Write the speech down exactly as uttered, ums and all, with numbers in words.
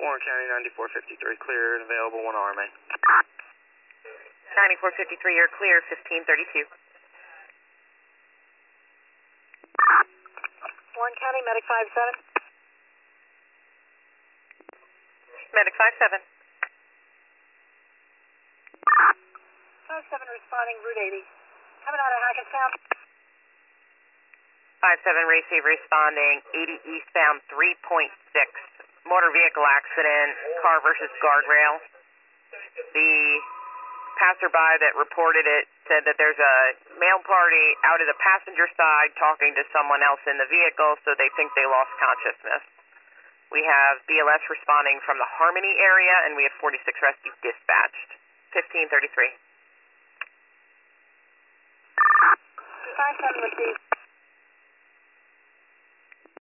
Warren County ninety-four fifty-three, clear and available, one R M A. ninety-four fifty-three, you're clear, fifteen thirty-two. Warren County, medic five seven. Medic five seven. five seven responding, Route eighty. Coming out of Hackettstown. five seven, receive responding, eighty eastbound, three point six. Motor vehicle accident, car versus guardrail. The passerby that reported it said that there's a male party out of the passenger side talking to someone else in the vehicle, so they think they lost consciousness. We have B L S responding from the Harmony area, and we have forty-six rescue dispatched. fifteen thirty-three. five seven received.